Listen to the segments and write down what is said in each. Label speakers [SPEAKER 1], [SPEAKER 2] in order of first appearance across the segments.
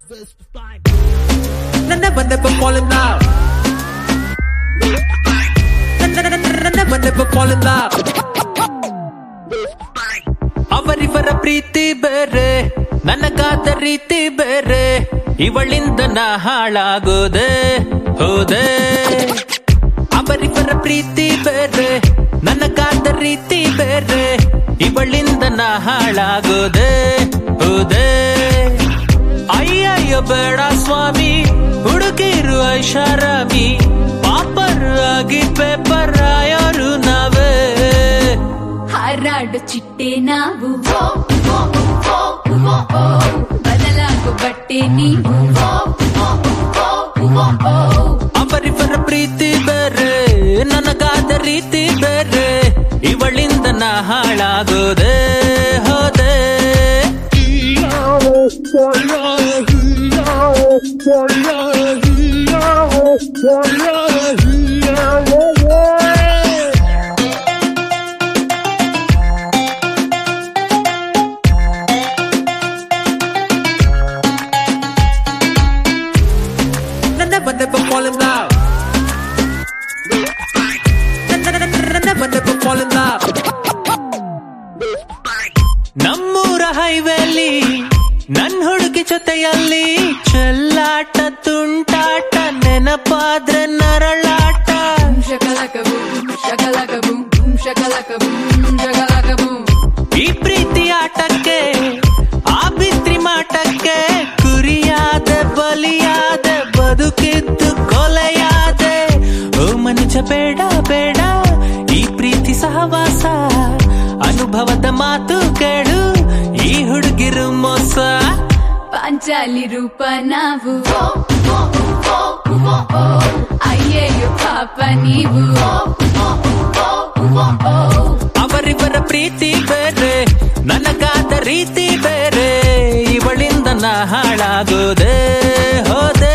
[SPEAKER 1] Never fall in love. Never fall in love. ಅವರಿವರ ಪ್ರೀತಿ ಬೇರೆ, ನನಗಾದ ರೀತಿ ಬೇರೆ, ಇವಳಿಂದ ನಾ ಹಾಳಾಗೋದೆ ಹೋದೆ. ಅವರಿವರ ಪ್ರೀತಿ ಬೇರೆ, ನನಗಾದ ರೀತಿ ಬೇರೆ, ಇವಳಿಂದ ನಾ ಹಾಳಾಗೋದೆ ಹೋದೆ. ಅಯ್ಯಯ್ಯೋ ಬೇಡ ಸ್ವಾಮಿ, ಹುಡುಗಿರು ಐಷಾರಾಮಿ, ಪಾಪರ್ ಆಗಿ ಪೇಪರ್ ಆಯೋರು ನಾವೇ.
[SPEAKER 2] ಹಾರಾಡು ಚಿಟ್ಟೆ ನಾವು, ಬದಲಾಗೋ ಬಟ್ಟೆ ನೀವು.
[SPEAKER 1] ಅವರಿವರ ಪ್ರೀತಿ ಬೇರೆ, ನನಗಾದ ರೀತಿ ಬೇರೆ, ಇವಳಿಂದ ನಾ ಹಾಳಾಗೋದೆ ಹೋದೆ. Never fall in love. Never fall in love. ನಮ್ಮೂರ ಹೈವೇಲಿ ನನ್ ಹುಡುಗಿ ಜೊತೆಯಲ್ಲಿ ಚೆಲ್ಲಾಟ ತುಂಟಾಟ, ನೆನಪಾದ್ರೆ ನರಳಾಟ. ಈ ಪ್ರೀತಿ ಆಟಕ್ಕೆ, ಆ ಬಿತ್ರಿ ಮಾಟಕ್ಕೆ, ಕುರಿಯಾದ ಬಲಿಯಾದ, ಬದುಕಿದ್ದು ಕೊಲೆಯಾದೆ. ಓ ಮನುಜ ಬೇಡ ಬೇಡ ಈ ಪ್ರೀತಿ ಸಹವಾಸ, ಅನುಭವದ ಮಾತು ಕೇಳು, ಈ ಹುಡುಗಿರು ಮೋಸ.
[SPEAKER 2] ಪಾಂಚಾಲಿ ರೂಪ ನಾವು, ಅಯ್ಯಯ್ಯೋ ಪಾಪ ನೀವು.
[SPEAKER 1] ಅವರಿವರ ಪ್ರೀತಿ ಬೇರೆ, ನನಗಾದ ರೀತಿ ಬೇರೆ, ಇವಳಿಂದ ನಾ ಹಾಳಾಗೋದೆ ಹೋದೆ.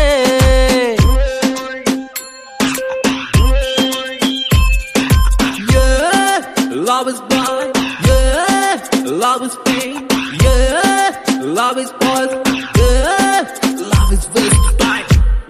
[SPEAKER 1] Love is blind, yeah. Love is pain, yeah. Love is poison, yeah. Love is waste of time.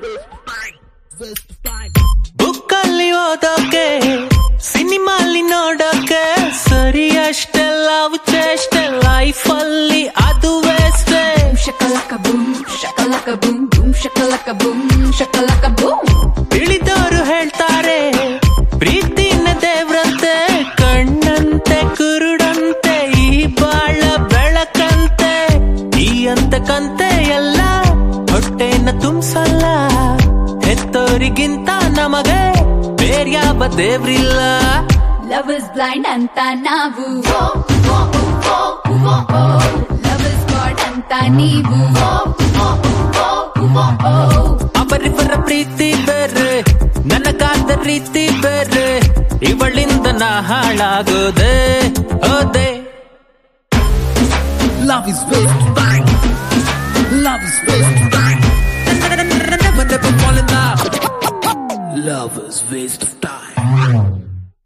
[SPEAKER 1] ಬುಕ್ಕಲ್ಲಿ ಓದೋಕೆ, ಸಿನಿಮಾಲಿ ನೋಡೋಕೆ, ಸರಿ ಅಷ್ಟೇ ಲವ್ ಚೇಷ್ಟೆ, ಲೈಫಲ್ಲಿ ಅದು ವೇಸ್ಟ್.
[SPEAKER 2] ಶಕಲಕ ಬೂಮ್ ಶಕಲಕ ಬೂಮ್ ಬೂಮ್ ಶಕಲಕ ಬೂಮ್ ಶಕಲಕ ಬೂಮ್.
[SPEAKER 1] ತಿಳಿದವರು ಹೇಳ್ತಾರೆ ಪ್ರೀತಿನ ದೇವ್ರಂತೆ, ಕಣ್ಣಂತೆ ಕುರುಡಂತೆ, ಈ ಬಾಳ ಬೆಳಕಂತೆ. ಈ ಅಂತಕಂತೆ ಎಲ್ಲ ಹೊಟ್ಟೆನ ತುಂಬಿಸಲ್ಲ, ಹೆತ್ತೋರಿಗಿಂತ ನಮಗೆ ಬೇರ್ಯಾವ ದೇವ್ರಿಲ್ಲ.
[SPEAKER 2] ಲವ್ ಇಸ್ ಬ್ಲೈಂಡ್ ಅಂತ ನಾವು, ಲವ್ ಇಸ್ ಗಾಡ್ ಅಂತ ನೀವು.
[SPEAKER 1] ಅವರಿವರ ಪ್ರೀತಿ ಬೇರೆ, ನನಗಾದ ರೀತಿ ಬೇರೆ, ಇವಳಿಂದ ನಾ ಹಾಳಾಗೋದೆ ಹೋದೆ. Love is waste of time. Love is waste of time. Never fall in love. Love is waste of time.